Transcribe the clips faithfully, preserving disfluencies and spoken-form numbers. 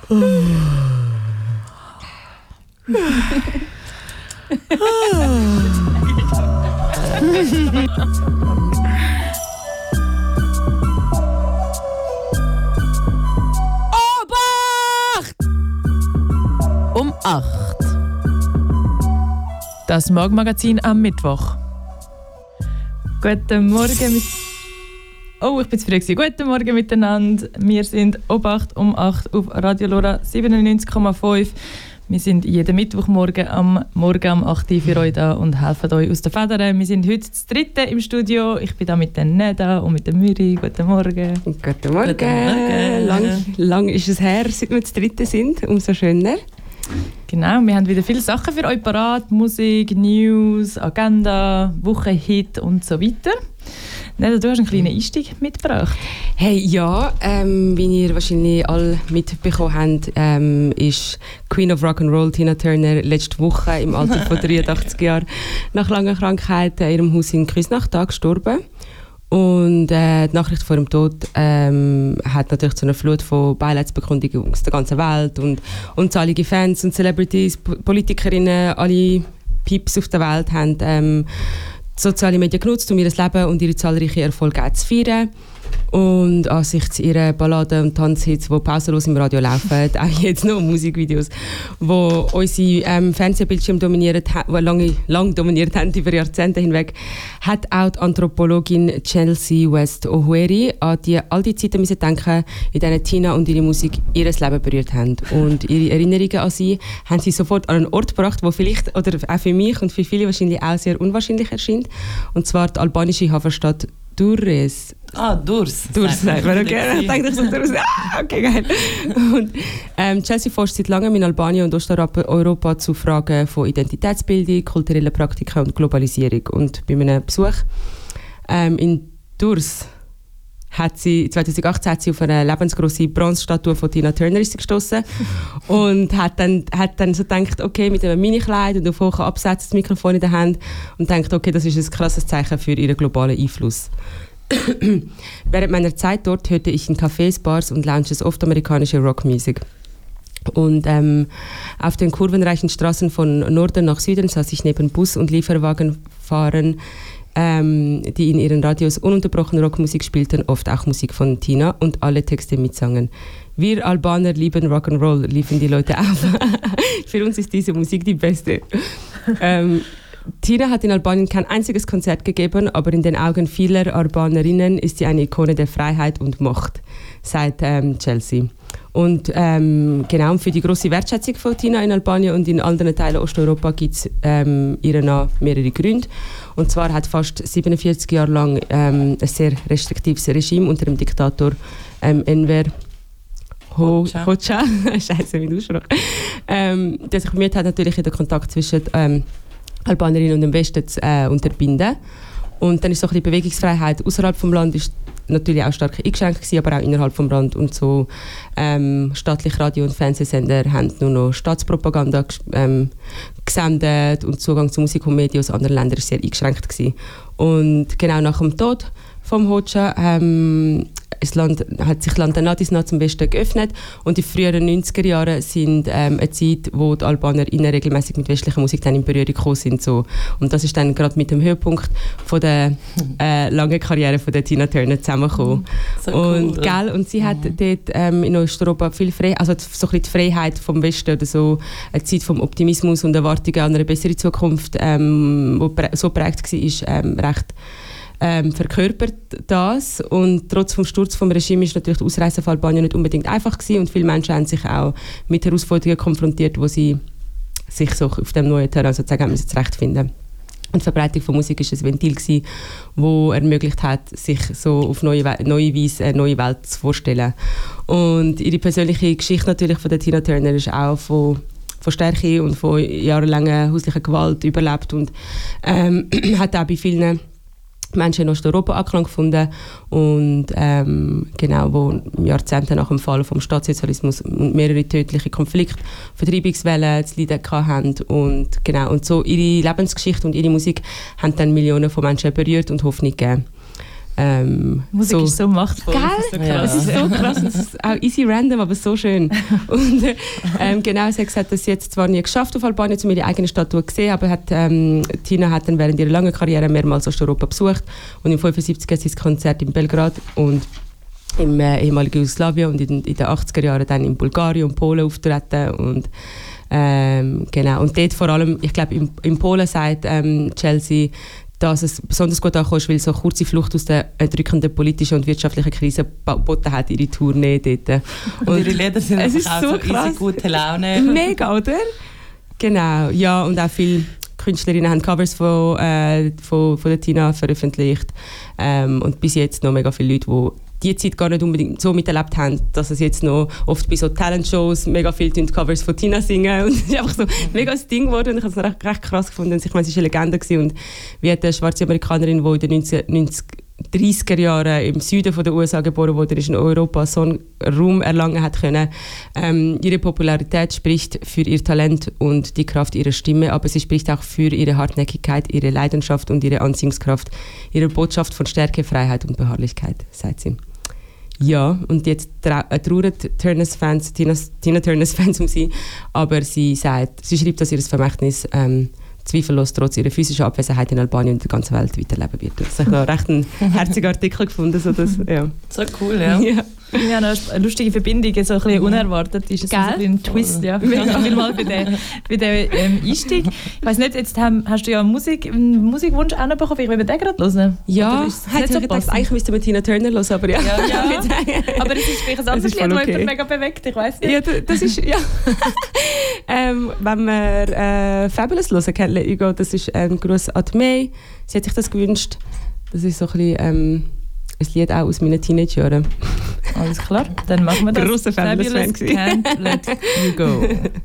Obacht! Um acht. Das Morgenmagazin am Mittwoch. Guten Morgen mit... Oh, ich bin zu früh gewesen. Guten Morgen miteinander. Wir sind Obacht um acht auf Radio Lora siebenundneunzig Komma fünf. Wir sind jeden Mittwochmorgen am Morgen um acht Uhr für euch da und helfen euch aus der Federn. Wir sind heute das dritte im Studio. Ich bin da mit der Neda und mit der Müri. Guten Morgen. Guten Morgen. Guten Morgen. Lang, lang ist es her, seit wir das dritte sind. Umso schöner. Genau, wir haben wieder viele Sachen für euch parat. Musik, News, Agenda, Wochenhit und so weiter. Neda, du hast einen kleinen Einstieg mitgebracht. Hey, ja, ähm, wie ihr wahrscheinlich alle mitbekommen habt, ähm, ist Queen of Rock'n'Roll Tina Turner letzte Woche im Alter von dreiundachtzig Jahren nach langer Krankheit in ihrem Haus in Küsnacht gestorben. Und äh, die Nachricht vor dem Tod ähm, hat natürlich zu einer Flut von Beileidsbekundungen aus der ganzen Welt und unzählige Fans und Celebrities, P- Politikerinnen, alle Pieps auf der Welt haben ähm, soziale Medien genutzt, um ihr Leben und ihre zahlreichen Erfolge zu feiern. Und angesichts ihrer Balladen und Tanzhits, die pausenlos im Radio laufen, auch jetzt noch Musikvideos, die unsere ähm, Fernsehbildschirme dominiert, die lange, lange dominiert haben über Jahrzehnte hinweg, hat auch die Anthropologin Chelsea West Ohueri an die, all die Zeiten müssen denken, in denen Tina und ihre Musik ihr Leben berührt haben. Und ihre Erinnerungen an sie haben sie sofort an einen Ort gebracht, der vielleicht, oder auch für mich und für viele wahrscheinlich auch sehr unwahrscheinlich erscheint, und zwar die albanische Hafenstadt Durres. Ah, Durs. Durs, sagt man. Okay, ich dachte, ich so Durs. Ah, okay, geil. Und, ähm, Chelsea forscht seit langem in Albanien und Osteuropa zu Fragen von Identitätsbildung, kulturellen Praktiken und Globalisierung. Und bei einem Besuch ähm, in Durs hat sie, zwanzig achtzehn hat sie auf eine lebensgrosse Bronzestatue von Tina Turner gestoßen und hat dann, hat dann so gedacht, okay, mit einem Minikleid und auf hohen Absätzen das Mikrofon in der Hand und denkt, okay, das ist ein krasses Zeichen für ihren globalen Einfluss. Während meiner Zeit dort hörte ich in Cafés, Bars und Lounges oft amerikanische Rockmusik. Und ähm, auf den kurvenreichen Straßen von Norden nach Süden saß ich neben Bus- und Lieferwagenfahrern, Ähm, die in ihren Radios ununterbrochen Rockmusik spielten, oft auch Musik von Tina und alle Texte mitsangen. Wir Albaner lieben Rock'n'Roll, liefen die Leute auf. Für uns ist diese Musik die beste. ähm, Tina hat in Albanien kein einziges Konzert gegeben, aber in den Augen vieler Albanerinnen ist sie eine Ikone der Freiheit und Macht, sagt ähm, Chelsea. Und ähm, genau für die grosse Wertschätzung von Tina in Albanien und in anderen Teilen Osteuropa gibt es ähm, ihr nach mehrere Gründe. Und zwar hat fast siebenundvierzig Jahre lang ähm, ein sehr restriktives Regime unter dem Diktator ähm, Enver Hoxha, Ho- Scheiße, wie du schon ähm, der sich bemüht hat, natürlich den Kontakt zwischen ähm, Albanerinnen und dem Westen zu äh, unterbinden. Und dann ist so die Bewegungsfreiheit außerhalb vom Land ist natürlich auch stark eingeschränkt gewesen, aber auch innerhalb vom Land. Und so ähm, staatliche Radio- und Fernsehsender haben nur noch Staatspropaganda ähm, gesendet und Zugang zu Musik und Medien aus anderen Ländern war sehr eingeschränkt gewesen. Und genau nach dem Tod vom Hoxha ähm, das Land, hat sich das Land nach und nach zum Westen geöffnet und die früheren neunziger Jahre sind ähm, eine Zeit, wo die AlbanerInnen regelmäßig mit westlicher Musik dann in Berührung gekommen sind. So. Und das ist dann gerade mit dem Höhepunkt von der äh, langen Karriere von der Tina Turner zusammengekommen. So cool, und, gell, und sie hat mhm. dort ähm, in Osteuropa viel Freiheit, also so ein bisschen die Freiheit vom Westen oder so, eine Zeit vom Optimismus und Erwartungen an eine bessere Zukunft, ähm, wo prä- so geprägt war, ist ähm, recht Ähm, verkörpert das. Und trotz des Sturz vom Regime ist natürlich die Ausreise von Albanien nicht unbedingt einfach gewesen und viele Menschen haben sich auch mit Herausforderungen konfrontiert, wo sie sich so auf dem neuen Terrain sozusagen haben müssen zurechtfinden. Und die Verbreitung von Musik war ein Ventil gewesen, das ermöglicht hat, sich so auf neue, neue Weise eine neue Welt zu vorstellen. Und ihre persönliche Geschichte natürlich von der Tina Turner ist auch von von Stärke und von jahrelanger häuslicher Gewalt überlebt und ähm, hat auch bei vielen Menschen in Osteuropa Anklang gefunden und ähm, genau, wo Jahrzehnte nach dem Fall vom Staatssozialismus mehrere tödliche Konflikte, Vertreibungswellen zu leiden hatten und genau, und so ihre Lebensgeschichte und ihre Musik haben dann Millionen von Menschen berührt und Hoffnung gegeben. Ähm, Musik so. ist so machtvoll. Gell? Das ist so krass. Es ist so krass und es ist auch easy random, aber so schön. Und ähm, genau, sie hat gesagt, dass sie jetzt zwar nie geschafft auf Albanien, um ihre eigene Statue zu sehen, aber hat, ähm, Tina hat dann während ihrer langen Karriere mehrmals Osteuropa besucht und im fünfundsiebzig hat sie das Konzert in Belgrad und im äh, ehemaligen Jugoslawien und in, in den achtziger Jahren dann in Bulgarien und Polen auftreten und ähm, genau, und dort vor allem, ich glaube in, in Polen sagt ähm, Chelsea, dass es besonders gut ankommt, weil so eine kurze Flucht aus der erdrückenden politischen und wirtschaftlichen Krise geboten hat, ihre Tournee dort. Und, und ihre Lieder sind es ist auch so, so krass. Easy, gute Laune. Mega, oder? Genau, ja, und auch viele Künstlerinnen haben Covers von, äh, von, von der Tina veröffentlicht ähm, und bis jetzt noch mega viele Leute, die die Zeit gar nicht unbedingt so miterlebt haben, dass es jetzt noch oft bei so Talentshows mega viele Covers von Tina singen und es ist einfach so mega ein Ding geworden und ich habe es recht, recht krass gefunden. Ich meine, sie war eine Legende gewesen und wie hat eine schwarze Amerikanerin, die in den neunziger Jahren im Süden von der U S A geboren wurde, in Europa so einen Ruhm erlangen hat können. Ähm, ihre Popularität spricht für ihr Talent und die Kraft ihrer Stimme, aber sie spricht auch für ihre Hartnäckigkeit, ihre Leidenschaft und ihre Anziehungskraft, ihre Botschaft von Stärke, Freiheit und Beharrlichkeit, sagt sie. Ja, und jetzt trauern Turners-Fans, Tina, Tina Turners-Fans um sie, aber sie sagt, sie schreibt, dass ihr Vermächtnis ähm, zweifellos trotz ihrer physischen Abwesenheit in Albanien und der ganzen Welt weiterleben wird. Das habe ich noch recht einen herzigen Artikel gefunden. So, dass, ja. So cool, ja. ja. Wir haben eine lustige Verbindung, so ein bisschen unerwartet. Ist es so ein, ein Twist, ja. Vielen Mal für den, für den ähm, Einstieg. Ich weiss nicht, jetzt haben, hast du ja einen, Musik, einen Musikwunsch auch noch bekommen, vielleicht wollen wir den gerade hören? Ja, hätte so gedacht, eigentlich müssten wir Tina Turner hören, aber ja. ja, ja. Aber das ist vielleicht ein anderes Lied, das okay. jemand mega bewegt, ich weiss nicht. Ja, das ist, ja. ähm, wenn wir äh, Fabulous hören, kennt Let You Go, das ist ein Gruß an die May. Sie hat sich das gewünscht. Das ist so ein bisschen ähm, ein Lied auch aus meinen Teenage-Jahren. Alles klar, dann machen wir das. Grosser Fabulous-Fan. Can't Let You Go.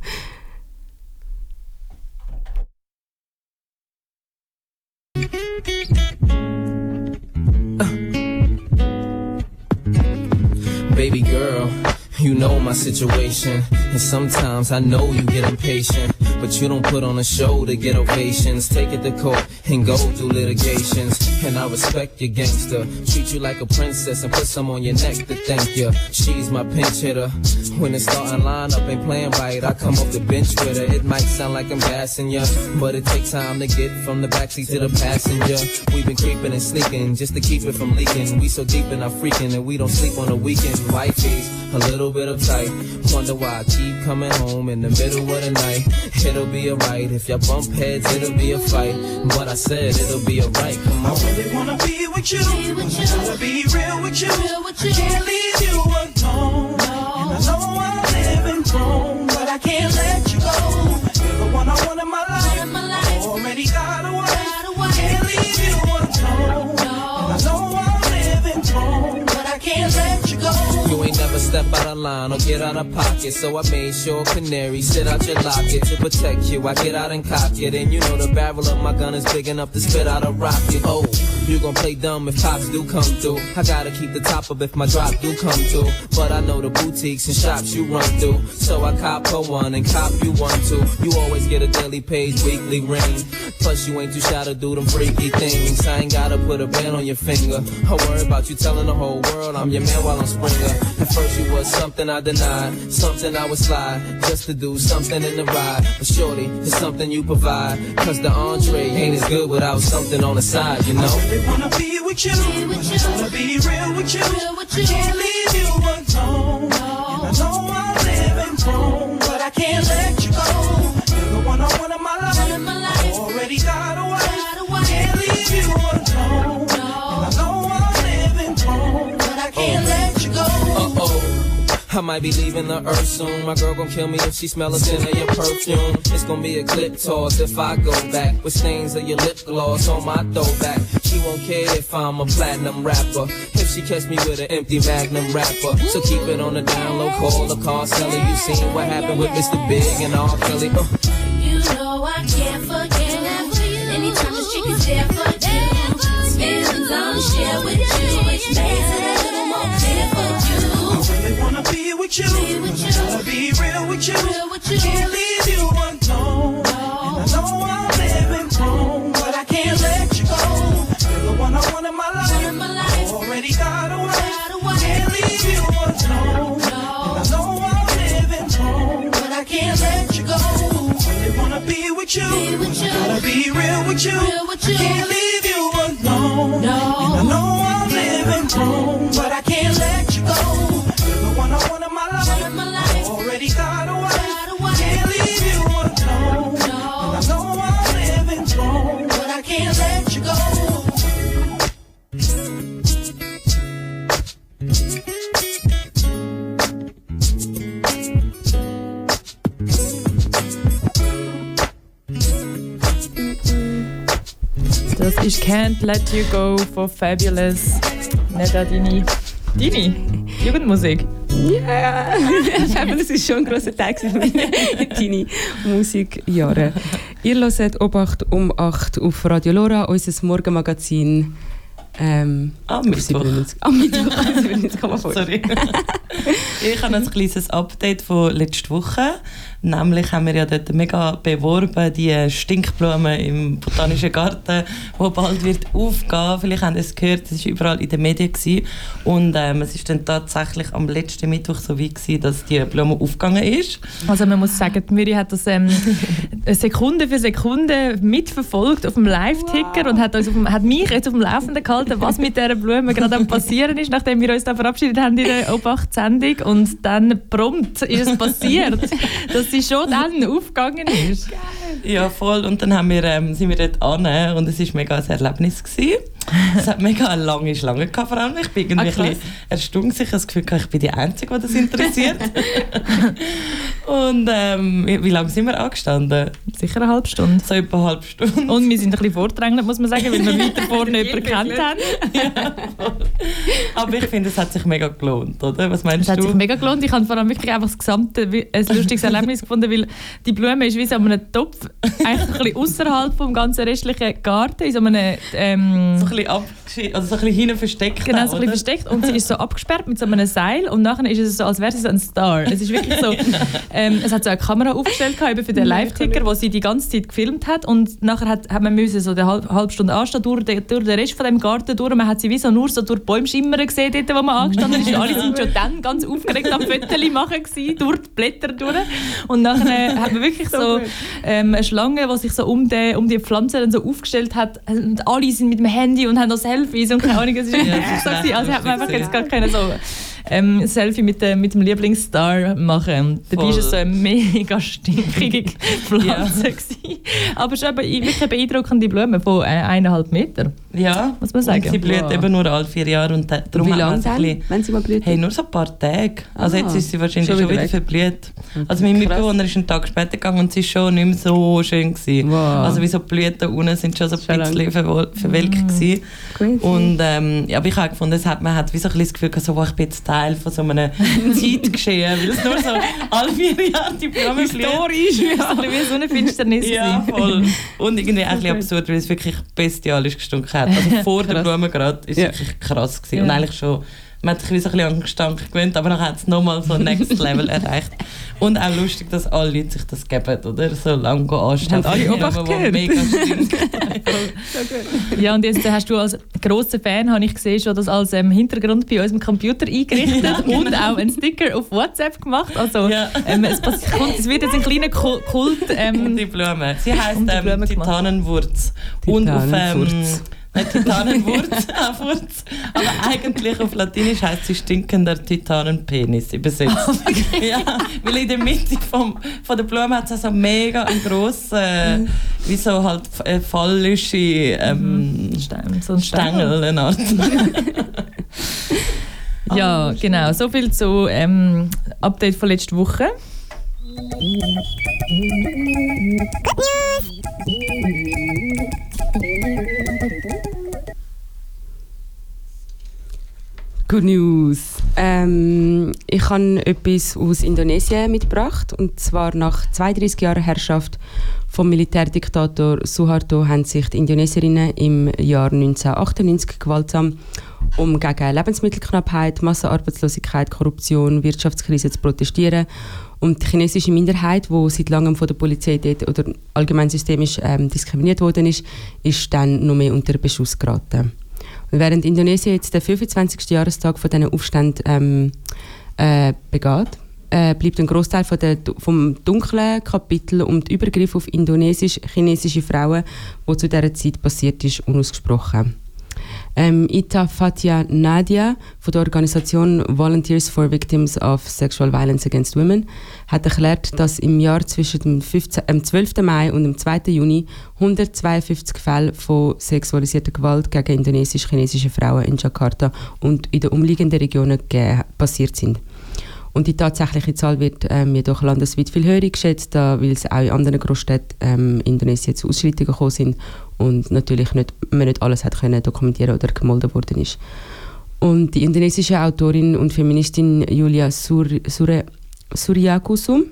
Baby girl, you know my situation, and sometimes I know you get impatient, but you don't put on a show to get ovations. Take it to court and go through litigations, and I respect your gangster. Treat you like a princess and put some on your neck to thank you. She's my pinch hitter. When the starting lineup ain't playing right, I come off the bench with her. It might sound like I'm gassing ya, but it takes time to get from the backseat to the passenger. We've been creeping and sneaking just to keep it from leaking. We so deep in our freaking that we don't sleep on the weekend. Wifey's a little bit uptight. Wonder why I keep coming home in the middle of the night. It'll be alright. If y'all bump heads, it'll be a fight. But I said it'll be alright. Come on. I really wanna be with you. Be with you. Wanna be real with you. Real with you. I can't leave you alone. No. And I know I'm living wrong, but I can't let you go. You're the one I want in my life. In my life. I already got away. Got away. Can't leave you alone. No. And I know I'm living wrong, but I can't let you go. You ain't never step out of line or get out of pocket, so I made sure canary sit out your locket to protect you. I get out and cock it, and you know the barrel of my gun is big enough to spit out a rocket. Oh, you gon' play dumb if cops do come through. I gotta keep the top up if my drop do come through. But I know the boutiques and shops you run through, so I cop her one and cop you one too. You always get a daily page, weekly ring. Plus you ain't too shy to do them freaky things. I ain't gotta put a band on your finger. I worry about you telling the whole world I'm your man while I'm Springer. At first you was something I denied, something I would slide, just to do something in the ride. But shorty, it's something you provide, cause the entree ain't as good without something on the side, you know. I really wanna be with you, be with you. Wanna be real with you, real with you. I can't leave you alone, no. And I know I'm living wrong, but I can't let you go. You're the one I want in my life, in my life. I already got away, got away. Can't leave you alone, no. And I know I'm living wrong, but I can't oh. let you go. Uh-oh. I might be leaving the earth soon. My girl gon' kill me if she smell a scent of your perfume. It's gon' be a clip toss if I go back with stains of your lip gloss on my throwback. She won't care if I'm a platinum rapper, if she catch me with an empty Magnum wrapper. So keep it on the down low, call the car seller. You seen what happened with Mister Big and R. Kelly. Uh. You know I can't forget you. Anytime this chick is there for you, feelings I'll share with you. Which makes it a little more clear for you. I really wanna be with you, be with you. Wanna be real with you, real with you. I can't leave you alone, no. And I know I'm living wrong, but I can't let you go. You're the one I want in my life, in my life. I wrong. And I know I'm living wrong, but I can't let you go. I wanna be with you, Be with you. gotta be real with you. Real with you. I can't leave you alone. No. And I know I'm living wrong, but I can't let you go. You're the one I want in my life. my life. Already got a wife. Got a wife. Can't leave you alone. No. And I know I'm living wrong, but I can't let you go. Das ist Can't Let You Go von Fabulous. Nicht auch deine, deine Jugendmusik. Ja, Fabulous war schon ein grosser Teil meiner Musikjahre. Ihr hört Obacht um acht auf Radio Lora, unser Morgenmagazin. Ähm, Am Mittwoch. Am Mittwoch siebenundneunzig Komma fünf. Sorry. Ich habe ein kleines Update von letzter Woche. Nämlich haben wir ja dort mega beworben, die Stinkblumen im Botanischen Garten, die bald wird aufgehen. Vielleicht haben Sie es gehört, das war überall in den Medien. Gewesen. Und ähm, es war dann tatsächlich am letzten Mittwoch so weit gewesen, dass die Blume aufgegangen ist. Also man muss sagen, die Miri hat das ähm, Sekunde für Sekunde mitverfolgt auf dem Live-Ticker wow. und hat, uns auf dem, hat mich jetzt auf dem Laufenden gehalten, was mit dieser Blume gerade am passieren ist, nachdem wir uns da verabschiedet haben in der Obacht-Sendung. Und dann prompt ist es passiert, dass sie schon dann aufgegangen ist. Ja, voll. Und dann haben wir, ähm, sind wir dort an und es war mega ein Erlebnis gewesen. Es hat mega eine lange Schlange gehabt, vor allem. Ich bin irgendwie ah, ein bisschen erstaunt. Ich habe das Gefühl, ich bin die Einzige, die das interessiert. Und ähm, wie, wie lange sind wir angestanden? Sicher eine halbe Stunde. So etwa eine halbe Stunde. Und wir sind ein bisschen vordrängelt, muss man sagen, weil wir weiter vorne jemanden gekannt haben. Ja, aber ich finde, es hat sich mega gelohnt, oder? Was meinst Es hat du? sich mega gelohnt. Ich habe vor allem wirklich einfach das gesamte ein lustiges Erlebnis gefunden, weil die Blume ist wie so in einem Topf, eigentlich ein bisschen außerhalb vom ganzen restlichen Garten, in so einem ähm, so ein bisschen abgeschnitten, also so ein bisschen hinten versteckt. Genau, auch, so ein bisschen versteckt. Und sie ist so abgesperrt mit so einem Seil und nachher ist es so, als wäre sie so ein Star. Es ist wirklich so, ähm, es hat so eine Kamera aufgestellt gehabt, eben für den Live-Ticker, wo sie die ganze Zeit gefilmt hat und nachher hat, hat man müssen so eine halbe, halbe Stunde anstehen durch den, durch den Rest von dem Garten durch. Man hat sie wie so nur so durch die Bäume schimmern gesehen, dort, wo man angestanden ist. Alle sind schon dann ganz aufgeregt am Fotos machen gewesen, durch die Blätter durch. Und nachher hat man wirklich so ähm, eine Schlange, die sich so um die, um die Pflanze dann so aufgestellt hat. Und alle sind mit dem Handy und haben noch Selfies und keine Ahnung, es ist Ja, so gewesen. Also hat man einfach jetzt gar keine so ähm, ein Selfie mit, äh, mit dem Lieblingsstar machen. Dabei war es so eine mega stinkige Pflanze. Ja. Aber schon eine wirklich beeindruckende Blume von äh, eineinhalb Meter. Ja, muss man sagen. Und sie blüht wow. eben nur alle vier Jahre. Und darum Wie hat man lange sich ein dann, bisschen, wenn sie mal blüht? Hey, nur so ein paar Tage. Also Ah, jetzt ist sie wahrscheinlich schon schon wieder wieder weg. verblüht. Also mein Mitbewohner ist einen Tag später gegangen und sie ist schon nicht mehr so schön gewesen. Wow. Also wie so die Blüten unten sind schon so ein Schon bisschen verwol- verwelkt gewesen. Crazy. Und ähm, ja, aber ich habe gefunden, es hat, man hat wie so ein bisschen das Gefühl, so, wow, ich bin jetzt Teil von so einem Zeitgeschehen, weil es nur so alle vier Jahre die Blume blüht. Historisch, ja. So ein bisschen wie so eine Finsternis. Ja, gewesen. voll. Und irgendwie auch ein bisschen absurd, weil es wirklich bestialisch gestunken hat. Also vor der Blume gerade ist es Ja. wirklich krass gewesen. Ja. Und eigentlich schon, man hat sich wie so ein bisschen an den Gestank gewöhnt, aber dann hat es nochmal so ein Next Level erreicht. Und auch lustig, dass alle Leute sich das geben, oder? So lange anstehen. Haben alle Obacht gehört? Mega stinkt. Ja, und jetzt hast du als grosser Fan, habe ich gesehen, schon das als ähm, Hintergrund bei unserem Computer eingerichtet Ja, genau. und auch einen Sticker auf WhatsApp gemacht. Also Ja. ähm, es, pass- kommt, es wird jetzt ein kleiner Kult. Kult ähm, Die Blume. Sie heisst Um die ähm, Blume gemacht. Titanenwurz. Und auf ähm, Titanenfurz. nicht Titanenwurz, auch Furz. Aber eigentlich auf Latinisch heisst sie stinkender Titanenpenis übersetzt. Ja, weil in der Mitte vom, von der Blume hat es also mega einen grossen, wie so halt äh, phallische ähm, Stein, so ein Stängel, eine Art. Ja, genau. So viel zu ähm, Update von letzter Woche. Good News. Ähm, ich habe etwas aus Indonesien mitgebracht. Und zwar nach zweiunddreissig Jahren Herrschaft vom Militärdiktator Suharto haben sich die Indonesierinnen im Jahr neunzehnhundertachtundneunzig gewaltsam um gegen Lebensmittelknappheit, Massenarbeitslosigkeit, Korruption, Wirtschaftskrise zu protestieren. Und die chinesische Minderheit, die seit langem von der Polizei dort oder allgemein systemisch ähm, diskriminiert worden ist, ist dann noch mehr unter Beschuss geraten. Und während Indonesien jetzt den fünfundzwanzigsten Jahrestag von diesen Aufständen ähm, äh, begeht. Äh, bleibt ein Grossteil von der, vom dunklen Kapitel um den Übergriff auf indonesisch-chinesische Frauen, was zu dieser Zeit passiert ist, unausgesprochen. Ähm, Ita Fatia Nadia von der Organisation Volunteers for Victims of Sexual Violence Against Women hat erklärt, dass im Jahr zwischen dem zwölften Mai und dem zweiten Juni hundertzweiundfünfzig Fälle von sexualisierter Gewalt gegen indonesisch-chinesische Frauen in Jakarta und in den umliegenden Regionen passiert sind. Und die tatsächliche Zahl wird ähm, jedoch landesweit viel höher geschätzt, da, weil es auch in anderen Großstädten ähm, in Indonesien zu Ausschreitungen gekommen sind und natürlich nicht, man nicht alles hat können dokumentieren oder gemeldet worden ist. Und die indonesische Autorin und Feministin Julia Sur, Sur, Suryakusum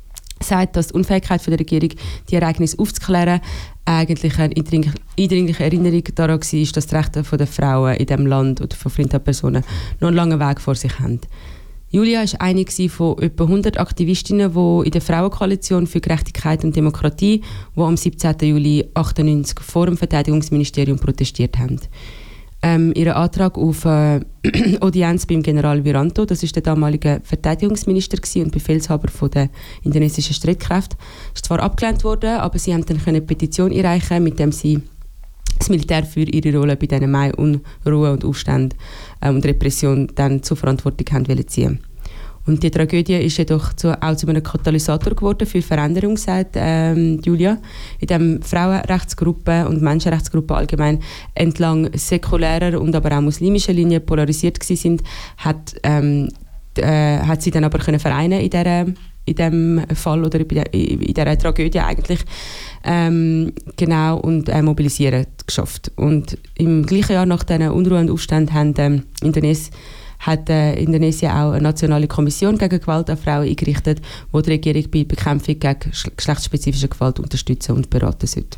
sagt, dass die Unfähigkeit von der Regierung, die Ereignisse aufzuklären, eigentlich eine eindringliche Erinnerung daran war, dass die Rechte der Frauen in diesem Land oder von Personen noch einen langen Weg vor sich haben. Julia war eine von etwa hundert Aktivistinnen, die in der Frauenkoalition für Gerechtigkeit und Demokratie, die am siebzehnten Juli achtundneunzig vor dem Verteidigungsministerium protestiert haben. Ähm, ihr Antrag auf äh, Audienz beim General Wiranto, das ist der damalige Verteidigungsminister und Befehlshaber von der indonesischen Streitkräfte, ist zwar abgelehnt worden, aber sie haben dann eine Petition einreichen, mit dem sie das Militär für ihre Rolle bei diesen Mai-Unruhen und Aufständen ähm, und Repression dann zur Verantwortung haben wollen ziehen. Und die Tragödie ist jedoch zu, auch zu einem Katalysator geworden für Veränderung, sagt ähm, Julia. In dem Frauenrechtsgruppen und Menschenrechtsgruppen allgemein entlang säkulärer und aber auch muslimischer Linien polarisiert gewesen sind, hat, ähm, äh, hat sie dann aber können vereinen in dieser in diesem Fall oder in dieser Tragödie eigentlich ähm, genau und äh, mobilisieren geschafft. Und im gleichen Jahr nach diesen Unruhen und Aufständen haben, ähm, Indones, hat äh, Indonesien auch eine nationale Kommission gegen Gewalt an Frauen eingerichtet, die die Regierung bei der Bekämpfung gegen geschlechtsspezifische Gewalt unterstützen und beraten sollte.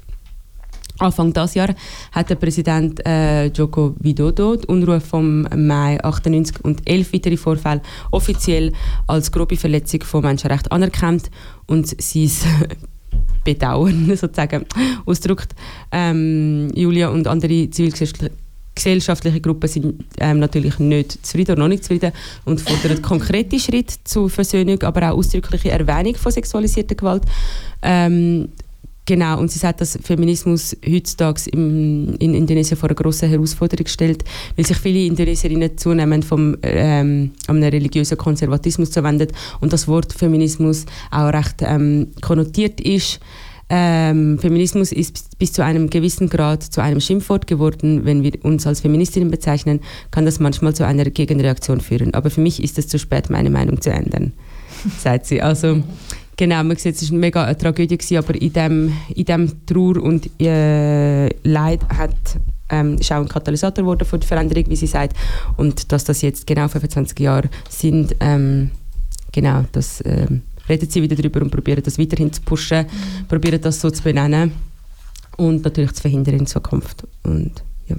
Anfang dieses Jahr hat der Präsident äh, Joko Widodo die Unruhe vom Mai achtundneunzig und elf weitere Vorfälle offiziell als grobe Verletzung von Menschenrechten anerkannt und sein Bedauern sozusagen ausdrückt. Ähm, Julia und andere zivilgesellschaftliche Gruppen sind ähm, natürlich nicht zufrieden oder noch nicht zufrieden und fordern konkrete Schritte zur Versöhnung, aber auch ausdrückliche Erwähnung von sexualisierter Gewalt. Ähm, Genau, und sie sagt, dass Feminismus heutzutage im, in Indonesien vor eine grosse Herausforderung stellt, weil sich viele Indonesierinnen zunehmend vom ähm, einem religiösen Konservatismus zuwenden und das Wort Feminismus auch recht ähm, konnotiert ist. Ähm, Feminismus ist bis zu einem gewissen Grad zu einem Schimpfwort geworden. Wenn wir uns als Feministinnen bezeichnen, kann das manchmal zu einer Gegenreaktion führen. Aber für mich ist es zu spät, meine Meinung zu ändern, sagt sie. Also, genau, man sieht, es war eine mega eine Tragödie gewesen, aber in dem, in dem Trauer und äh, Leid hat, ähm, ist auch ein Katalysator geworden für die Veränderung, wie sie sagt. Und dass das jetzt genau fünfundzwanzig Jahre sind, ähm, genau, das ähm, reden sie wieder darüber und probieren das weiterhin zu pushen, mhm. probieren das so zu benennen und natürlich zu verhindern in Zukunft. Und, ja.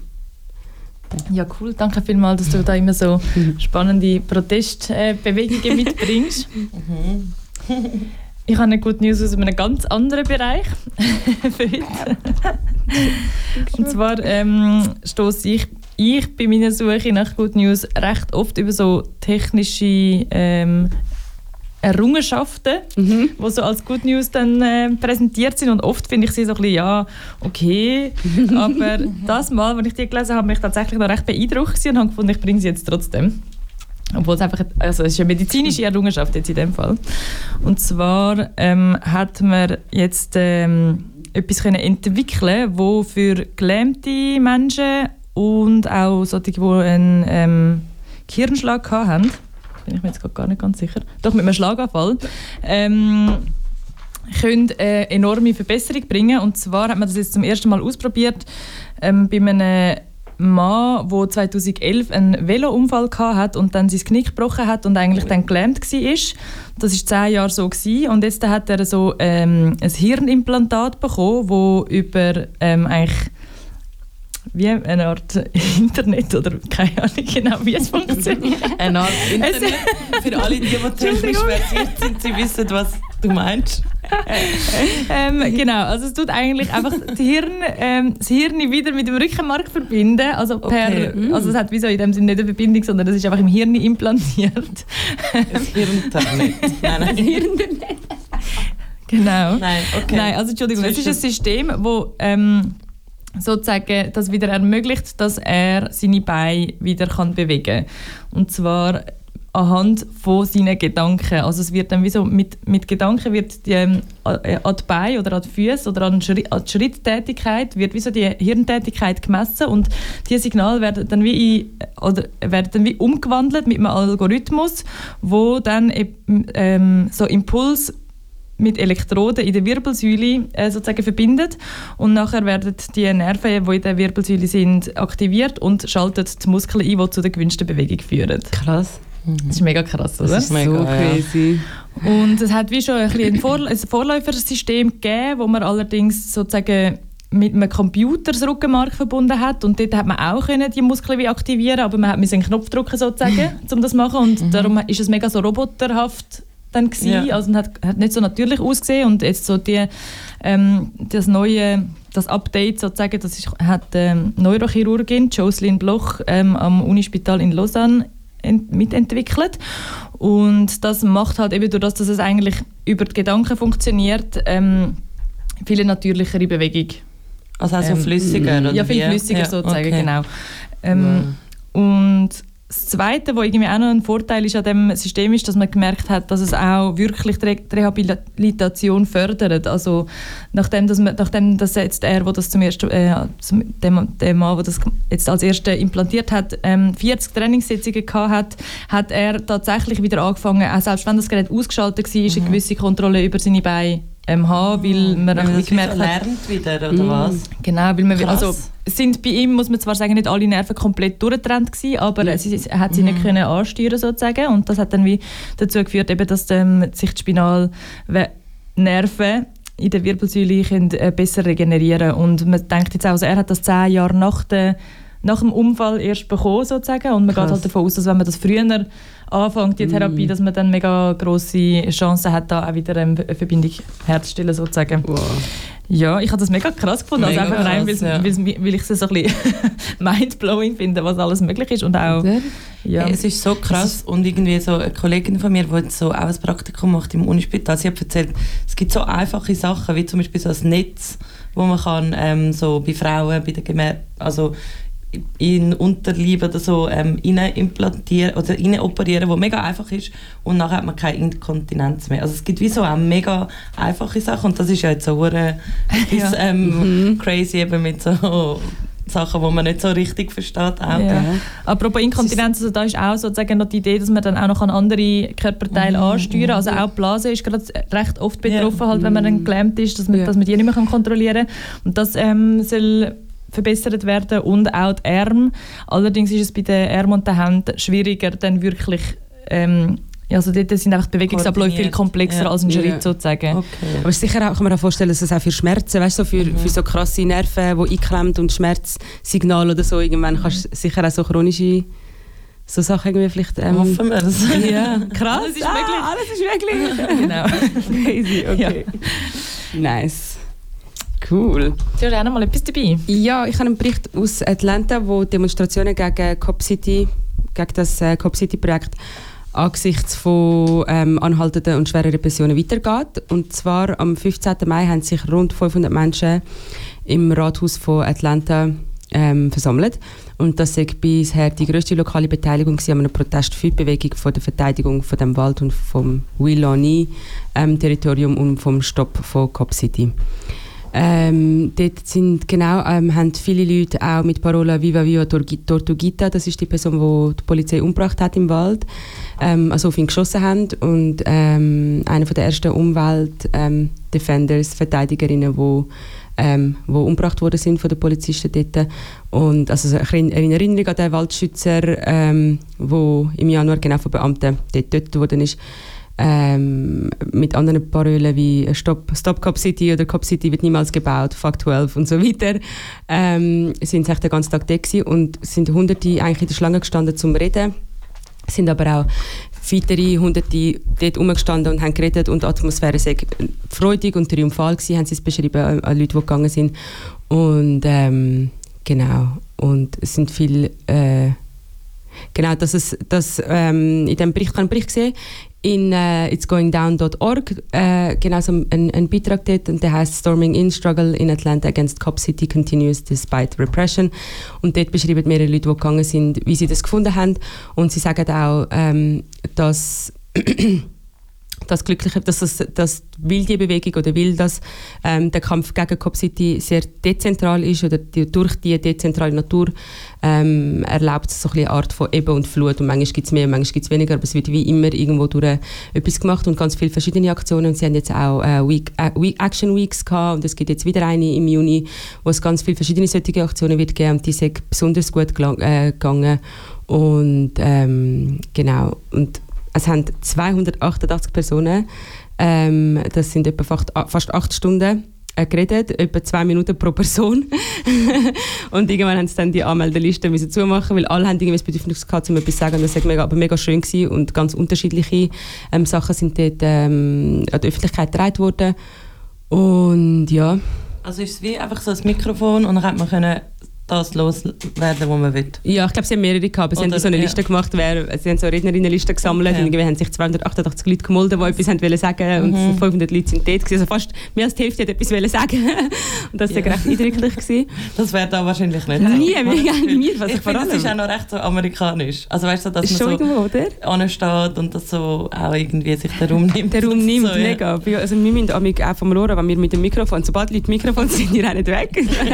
Ja, cool. Danke vielmals, dass du da immer so spannende Protestbewegungen mitbringst. Mhm. Ich habe eine gute News aus einem ganz anderen Bereich für heute. Und zwar ähm, stoße ich, ich bei meiner Suche nach Good News recht oft über so technische ähm, Errungenschaften, mhm. die so als Good News dann äh, präsentiert sind. Und oft finde ich sie so ein bisschen, ja, okay. Aber das Mal, als ich die gelesen habe, habe ich tatsächlich noch recht beeindruckt und habe gefunden, ich bringe sie jetzt trotzdem. Obwohl es einfach, also es ist eine medizinische Errungenschaft jetzt in dem Fall. Und zwar ähm, hat man jetzt ähm, etwas können entwickeln, wo für gelähmte Menschen und auch solche, die einen ähm, Hirnschlag hatten, bin ich mir jetzt gar nicht ganz sicher, doch mit einem Schlaganfall, ähm, können eine enorme Verbesserung bringen. Und zwar hat man das jetzt zum ersten Mal ausprobiert ähm, bei einem Mann, der zweitausendelf einen Velounfall hatte und dann sein Knick gebrochen hat und eigentlich dann gelähmt war. Das war zehn Jahre so. Gewesen. Und jetzt hat er so ähm, ein Hirnimplantat bekommen, das über ähm, eigentlich wie eine Art Internet oder keine Ahnung genau, wie es funktioniert. Eine Art Internet. Für alle, die, die technisch versiert sind, sie wissen, was Du meinst? ähm, genau, also es tut eigentlich einfach das Hirn, ähm, das Hirn wieder mit dem Rückenmark verbinden. Also, per, Okay. Mm. also es hat wie so in dem Sinne nicht eine Verbindung, sondern es ist einfach im Hirn implantiert. Das Hirn-Internet. Nein, nein. Genau. Nein, okay. Nein, also Entschuldigung, es ist ein System, wo ähm, sozusagen das wieder ermöglicht, dass er seine Beine wieder kann bewegen kann. Und zwar anhand von seinen Gedanken. Also es wird dann wie so mit, mit Gedanken wird die, ähm, an die Beine oder an die Füße oder an die, Schritt, an die Schritttätigkeit wird wie so die Hirntätigkeit gemessen und diese Signale werden dann wie in, oder werden dann wie umgewandelt mit einem Algorithmus, wo dann ähm, so Impuls mit Elektroden in der Wirbelsäule äh, sozusagen verbindet und nachher werden die Nerven, die in der Wirbelsäule sind, aktiviert und schalten die Muskeln ein, die zu der gewünschten Bewegung führen. Krass. Das ist mega krass, oder? Das ist mega, so crazy. Ja. Und es hat wie schon ein, bisschen ein, Vor ein Vorläufersystem gegeben, wo man allerdings sozusagen mit einem Computer das Rückenmark verbunden hat und dort hat man auch können die Muskeln wie aktivieren, aber man hat einen Knopf drücken sozusagen, um das zu machen und mhm. darum ist es mega so roboterhaft dann gewesen, Ja. also hat, hat nicht so natürlich ausgesehen und jetzt so die, ähm, das neue, das Update sozusagen, das ist, hat ähm, Neurochirurgin Jocelyn Bloch ähm, am Unispital in Lausanne ent- mitentwickelt und das macht halt eben durch das, dass es eigentlich über die Gedanken funktioniert, ähm, viel natürlichere Bewegung. Also auch so Ähm, flüssiger, oder Ja, viel wie? flüssiger Ja, sozusagen, okay. genau. Ähm, Und das Zweite, was irgendwie auch noch ein Vorteil ist an diesem System, ist, dass man gemerkt hat, dass es auch wirklich die Re- die Rehabilitation fördert. Also nachdem, dass man, nachdem dass jetzt er, wo das zum ersten, äh, zum, der, der Mann, der das jetzt als Erster implantiert hat, ähm, vierzig Trainingssitzungen gehabt hat, hat er tatsächlich wieder angefangen, auch selbst wenn das Gerät ausgeschaltet war, mhm. eine gewisse Kontrolle über seine Beine ähm, haben, weil man Wenn man auch das gemerkt wieder hat, lernt wieder, oder was? genau, weil man, Krass. also es sind bei ihm, muss man zwar sagen, nicht alle Nerven komplett durchtrennt gewesen, aber ja. sie, er hat sie nicht können ansteuern sozusagen und das hat dann wie dazu geführt, eben, dass ähm, sich die Spinalnerven in der Wirbelsäule können, äh, besser regenerieren und man denkt jetzt auch, also er hat das zehn Jahre nach, der, nach dem Unfall erst bekommen sozusagen und man Krass. geht halt davon aus, dass wenn man das früher anfängt, die Therapie, dass man dann mega grosse Chancen hat, da auch wieder eine Verbindung herzustellen sozusagen. Wow. Ja, ich habe das mega krass gefunden, also Mega einfach rein, krass, weil, ja. weil, weil ich es so ein bisschen mindblowing finde, was alles möglich ist und auch, ja. Hey, es ist so krass und irgendwie so eine Kollegin von mir, die jetzt so auch ein Praktikum macht im Unispital, sie hat erzählt, es gibt so einfache Sachen, wie zum Beispiel so ein Netz, wo man kann ähm, so bei Frauen, bei den Gemer also in Unterleib oder so ähm, rein implantieren oder rein operieren, was mega einfach ist und nachher hat man keine Inkontinenz mehr. Also es gibt wie so auch mega einfache Sachen und das ist ja jetzt so eine, Ja. ähm, mhm. crazy eben mit so Sachen, die man nicht so richtig versteht. Auch. Ja. Apropos Inkontinenz, also da ist auch sozusagen noch die Idee, dass man dann auch noch andere Körperteile Mhm. ansteuern kann. Also auch die Blase ist gerade recht oft betroffen, Ja. halt, wenn man dann gelähmt ist, dass man, Ja. dass man die nicht mehr kontrollieren kann. Und das ähm, soll verbessert werden und auch die Arme. Allerdings ist es bei den Armen und den Händen schwieriger, dann wirklich ähm, also dort sind einfach die Bewegungsabläufe viel Koordiniert. komplexer Ja. als ein Schritt Ja. sozusagen. Okay. Aber sicher auch, kann man auch vorstellen, dass es auch für Schmerzen, weißt, so für, Mhm. für so krasse Nerven, die einklemmt und Schmerzsignale oder so, irgendwann kannst du sicher auch so chronische so Sachen irgendwie vielleicht... Ähm, Hoffen wir es. ja, Krass, alles ist möglich. Alles ist möglich. Genau. Crazy, okay. Nice. Cool. Du hast auch noch mal etwas dabei. Ja, ich habe einen Bericht aus Atlanta, wo Demonstrationen gegen Cop City, gegen das äh, Cop City Projekt angesichts von ähm, anhaltenden und schweren Repressionen weitergeht. Und zwar am fünfzehnten Mai haben sich rund fünfhundert Menschen im Rathaus von Atlanta ähm, versammelt. Und das war bisher die grösste lokale Beteiligung an einer Protest für die Bewegung von der Verteidigung von dem Wald und vom Weelaunee-Territorium und vom Stopp von Cop City. Ähm, dort sind genau, ähm, haben viele Leute auch mit Parola «Viva Viva Tortuguita», das ist die Person, die die Polizei umgebracht hat im Wald, ähm, also auf ihn geschossen haben. Und ähm, einer der ersten Umwelt-Defenders, ähm, Verteidigerinnen, die ähm, wo umgebracht worden sind von den Polizisten dort. Und also eine Erinnerung an den Waldschützer, ähm, wo im Januar genau von Beamten dort getötet worden ist. Ähm, mit anderen Parolen wie Stop, Stop Cop City oder Cop City wird niemals gebaut, Fuck zwölf und so weiter, ähm, sind sie den ganzen Tag da gewesen und sind Hunderte eigentlich in der Schlange gestanden zum Reden. Es sind aber auch weitere Hunderte dort rumgestanden und haben geredet und die Atmosphäre sehr freudig und triumphal gewesen, haben sie es beschrieben an, an Leute, die gegangen sind. Und ähm, genau, und es sind viele, äh, genau, dass es, dass, ähm, in diesem Bericht, ich habe einen Bericht gesehen, in uh, its going down dot org, äh, genau so ein, ein Beitrag dort, und der heißt Storming in, Struggle in Atlanta against Cop City continues despite repression. Und dort beschreiben mehrere Leute, die gegangen sind, wie sie das gefunden haben. Und sie sagen auch, ähm, dass das Glückliche, dass, das, dass weil die Bewegung oder weil das, ähm, der Kampf gegen Cop City sehr dezentral ist oder die, durch die dezentrale Natur ähm, erlaubt es so eine Art von Ebbe und Flut, und manchmal gibt es mehr, manchmal gibt es weniger, aber es wird wie immer irgendwo durch etwas gemacht und ganz viele verschiedene Aktionen, und sie haben jetzt auch äh, Week, äh, Week, Action Weeks gehabt, und es gibt jetzt wieder eine im Juni, wo es ganz viele verschiedene solche Aktionen wird geben, und die sind besonders gut gelang, äh, gegangen und ähm, genau, und es haben zweihundertachtundachtzig Personen, ähm, das sind etwa fast, fast acht Stunden äh, geredet, etwa zwei Minuten pro Person. Und irgendwann haben sie dann die Anmeldeliste müssen zumachen, weil alle haben irgendwie das Bedürfnis gehabt, um etwas zu sagen. Und das war mega, aber mega schön gewesen, und ganz unterschiedliche ähm, Sachen sind dort ähm, an die Öffentlichkeit getragen worden. Und ja. Also ist es wie einfach so ein Mikrofon und dann hat man können das loswerden, was man will. Ja, ich glaube, sie haben mehrere gehabt. Sie Oder, haben so eine ja. Liste gemacht, wer, sie haben so Rednerinnenliste gesammelt, okay. Und irgendwie haben sich zweihundertachtundachtzig Leute gemeldet, die etwas haben wollen sagen, mhm. und fünfhundert Leute sind dort. Also fast mehr als die Hälfte hat etwas wollen sagen. Und das war ja. recht eindrücklich gewesen. Das wäre da wahrscheinlich nicht so. Nie, mir, mir, was ich ich finde, das ist auch noch recht so amerikanisch. Also weißt du, dass ist man so irgendwo, ansteht und das so auch irgendwie sich den Raum nimmt. Der Raum nimmt, so, mega. Ja. Also wir müssen auch vom Lora, wenn wir mit dem Mikrofon, sobald Leute Mikrofon sind, die rennen weg.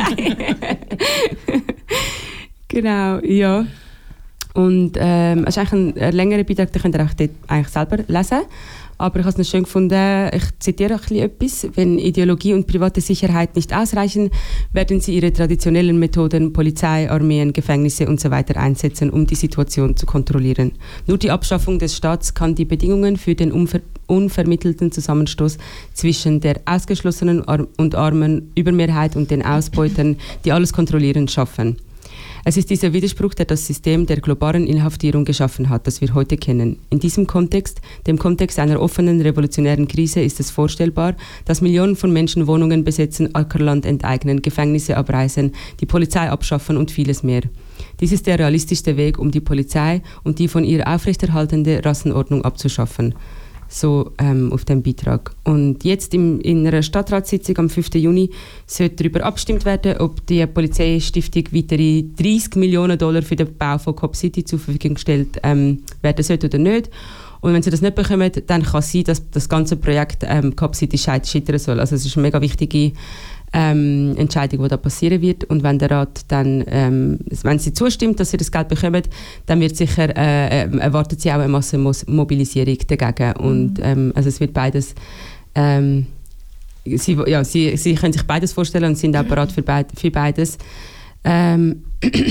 Genau, ja. Und ähm, es ist eigentlich ein, ein längerer Beitrag, den könnt ihr auch dort eigentlich selber lesen. Aber ich habe es noch schön gefunden, ich zitiere ein etwas. Wenn Ideologie und private Sicherheit nicht ausreichen, werden sie ihre traditionellen Methoden, Polizei, Armeen, Gefängnisse usw. einsetzen, um die Situation zu kontrollieren. Nur die Abschaffung des Staats kann die Bedingungen für den unver unvermittelten Zusammenstoß zwischen der ausgeschlossenen und armen Übermehrheit und den Ausbeutern, die alles kontrollieren, schaffen. Es ist dieser Widerspruch, der das System der globalen Inhaftierung geschaffen hat, das wir heute kennen. In diesem Kontext, dem Kontext einer offenen revolutionären Krise, ist es vorstellbar, dass Millionen von Menschen Wohnungen besetzen, Ackerland enteignen, Gefängnisse abreißen, die Polizei abschaffen und vieles mehr. Dies ist der realistischste Weg, um die Polizei und die von ihr aufrechterhaltende Rassenordnung abzuschaffen. So ähm, auf dem Beitrag. Und jetzt im, in einer Stadtratssitzung am fünften Juni sollte darüber abgestimmt werden, ob die Polizeistiftung weitere dreissig Millionen Dollar für den Bau von Cop City zur Verfügung gestellt ähm, werden sollte oder nicht. Und wenn sie das nicht bekommen, dann kann es sein, dass das ganze Projekt ähm, Cop City scheitern soll. Also es ist eine mega wichtige ähm, Entscheidung, die da passieren wird. Und wenn der Rat dann, ähm, wenn sie zustimmt, dass sie das Geld bekommen, dann wird sicher, äh, äh, erwartet sie auch eine Massenmobilisierung dagegen. Mhm. Und ähm, also es wird beides, ähm, sie, ja, sie, sie können sich beides vorstellen und sind auch bereit für, beid, für beides. Ähm,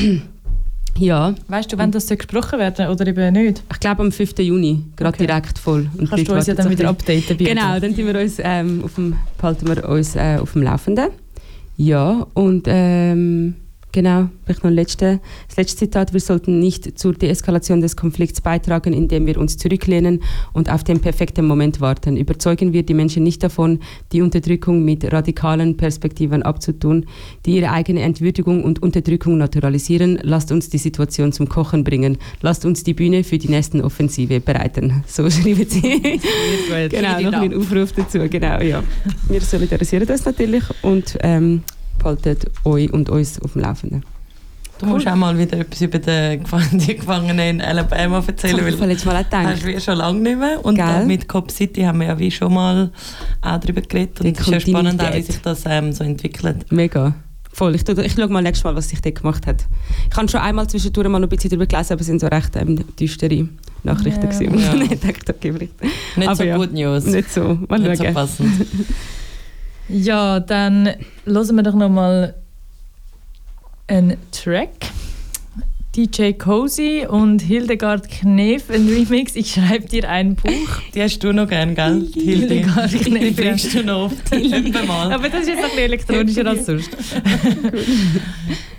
Ja. Weißt du, wann das gesprochen werden oder eben nicht? Ich glaube am fünften Juni, gerade okay. direkt voll. Und kannst du uns ja dann wieder updaten? Bitte. Genau, dann sind wir uns, ähm, auf dem, behalten wir uns äh, auf dem Laufenden. Ja, und ähm, genau, vielleicht noch ein letzte, das letzte Zitat. Wir sollten nicht zur Deeskalation des Konflikts beitragen, indem wir uns zurücklehnen und auf den perfekten Moment warten. Überzeugen wir die Menschen nicht davon, die Unterdrückung mit radikalen Perspektiven abzutun, die ihre eigene Entwürdigung und Unterdrückung naturalisieren. Lasst uns die Situation zum Kochen bringen. Lasst uns die Bühne für die nächsten Offensive bereiten. So schreiben sie. Genau, noch ein Aufruf dazu. Genau, ja. Wir solidarisieren uns natürlich und ähm, behaltet euch und uns auf dem Laufenden. Du musst cool. auch mal wieder etwas über die Gefangenen in Alabama erzählen, das weil jetzt mal auch hast du schon lange nicht mehr. Und mit Cop City haben wir ja wie schon mal auch darüber geredet. Und es ist ja spannend, auch, wie sich das ähm, so entwickelt. Mega. Voll. Ich, ich schaue mal nächstes Mal, was sich dort gemacht hat. Ich habe schon einmal zwischendurch mal noch ein bisschen darüber gelesen, aber es sind so recht ähm, düstere Nachrichten ja. gewesen. Ja. ich dachte, okay, nicht aber so ja, Good News. Nicht so. Mal nicht schauen. So passend. Ja, dann hören wir doch noch mal einen Track. D J Cozy und Hildegard Knef, ein Remix. Ich schreibe dir ein Buch. Die hast du noch gern, gell? Hildegard Knef. Die bringst du noch oft. Aber das ist jetzt noch ein bisschen elektronischer als sonst.